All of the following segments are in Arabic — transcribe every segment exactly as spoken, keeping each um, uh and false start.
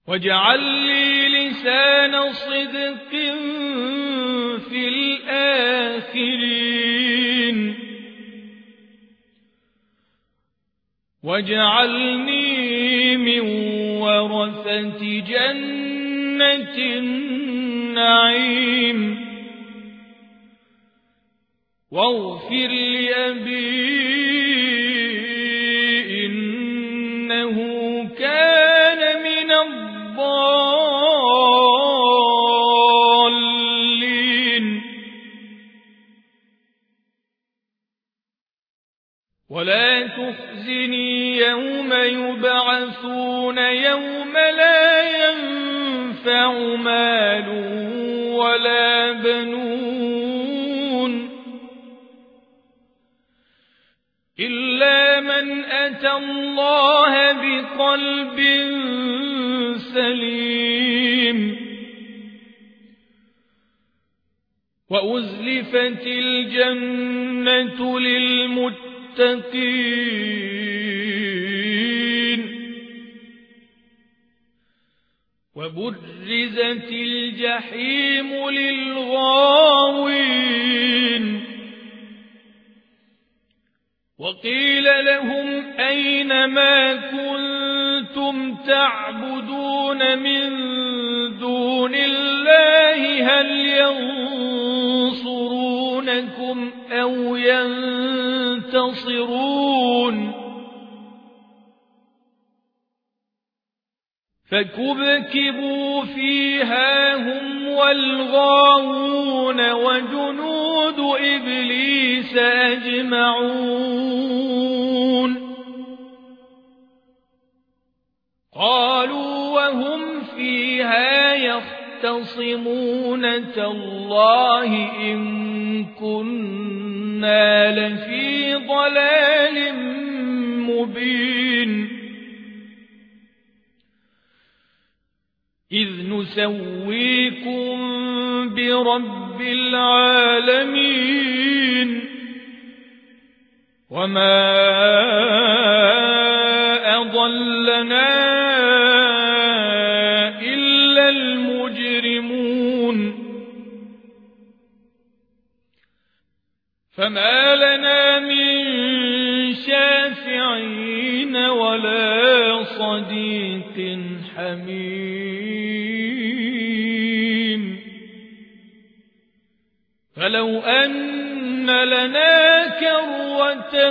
واجعل لي لسان صدق في الآخرين واجعلني من ورثة جنة النعيم واغفر لأبي إنه كان من الضالين ولا تخزني يوم يبعثون يوم لا ينفع مال ولا بنون إلا من أتى الله بقلب سليم وأزلفت الجنة للمتقين وبرزت الجحيم للغاوين وقيل لهم أين ما كنتم تعبدون من دون الله هل ينصرونكم أو ينتصرون فكبكبوا فيها هم والغاوون وجنود إبليس أجمعون قالوا وهم فيها يختصمون تالله إن كنا لفي ضلال مبين إذ نسويكم برب العالمين وما أضلنا إلا المجرمون فما لنا من شافعين ولا صديق حميم فلو أن لنا كروة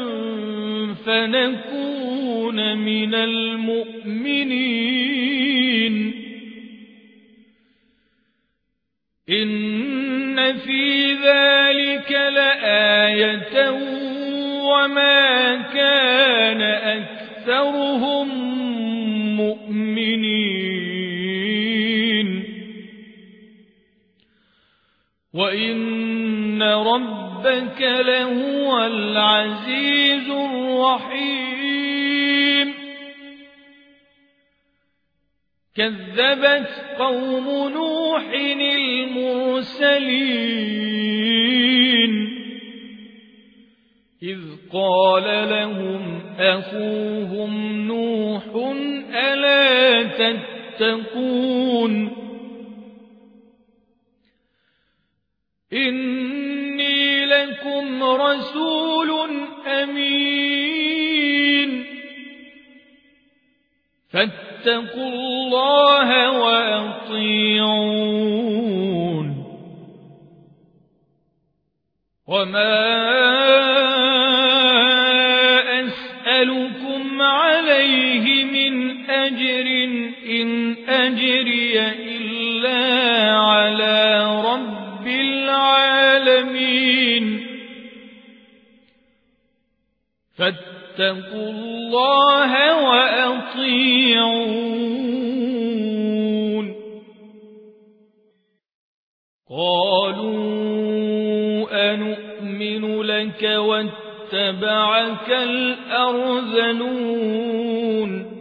فنكون من المؤمنين إن في ذلك لآية وما كان أكثرهم مؤمنين وإن ربك لهو العزيز الرحيم كذبت قوم نوح المرسلين إذ قال لهم أخوهم نوح ألا تتقون إني لكم رسول أمين فاتقوا الله وأطيعون وما أسألكم عليه من أجر إن أجري إلا على رب العالمين فاتقوا الله وأطيعون قالوا أنؤمن لك واتبعك الأرذلون